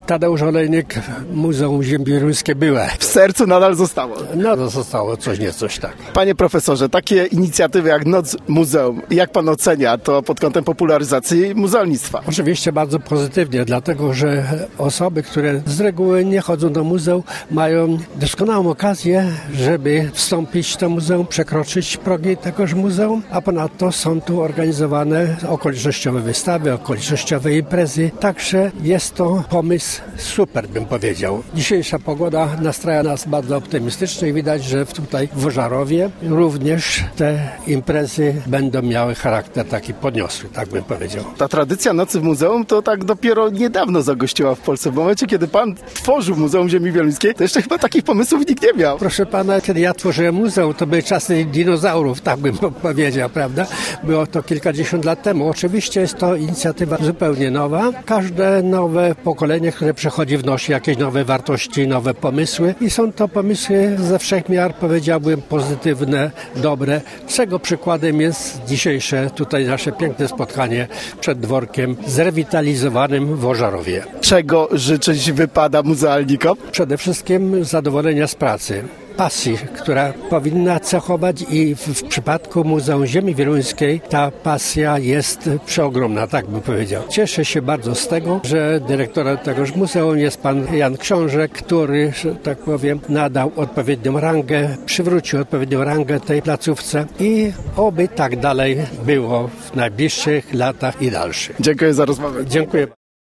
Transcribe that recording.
Tadeusz Olejnik, Muzeum Ziemi Wieluńskiej byłem. W sercu nadal zostało. No, zostało coś niecoś tak. Panie profesorze, takie inicjatywy jak Noc Muzeum, jak pan ocenia to pod kątem popularyzacji muzealnictwa? Oczywiście bardzo pozytywnie, dlatego że osoby, które z reguły nie chodzą do muzeum, mają doskonałą okazję, żeby wstąpić do muzeum, przekroczyć progi tegoż muzeum, a ponadto są tu organizowane okolicznościowe wystawy, okolicznościowe imprezy, także jest to pomysł super, bym powiedział. Dzisiejsza pogoda nastraja nas bardzo optymistycznie i widać, że tutaj w Ożarowie również te imprezy będą miały charakter taki podniosły, tak bym powiedział. Ta tradycja Nocy w Muzeum to tak dopiero niedawno zagościła w Polsce. W momencie, kiedy pan tworzył Muzeum Ziemi Wieluńskiej, to jeszcze chyba takich pomysłów nikt nie miał. Proszę pana, kiedy ja tworzyłem muzeum, to były czasy dinozaurów, tak bym powiedział, prawda? Było to kilkadziesiąt lat temu. Oczywiście jest to inicjatywa zupełnie nowa. Każde nowe pokolenie, które przechodzi, wnosi jakieś nowe wartości, nowe pomysły i są to pomysły ze wszechmiar, powiedziałbym, pozytywne, dobre, czego przykładem jest dzisiejsze tutaj nasze piękne spotkanie przed dworkiem zrewitalizowanym w Ożarowie. Czego życzyć wypada muzealnikom? Przede wszystkim zadowolenia z pracy. Pasji, która powinna cechować i w przypadku Muzeum Ziemi Wieluńskiej ta pasja jest przeogromna, tak bym powiedział. Cieszę się bardzo z tego, że dyrektorem tegoż muzeum jest pan Jan Książek, który, że tak powiem, nadał odpowiednią rangę, przywrócił odpowiednią rangę tej placówce i oby tak dalej było w najbliższych latach i dalszych. Dziękuję za rozmowę. Dziękuję.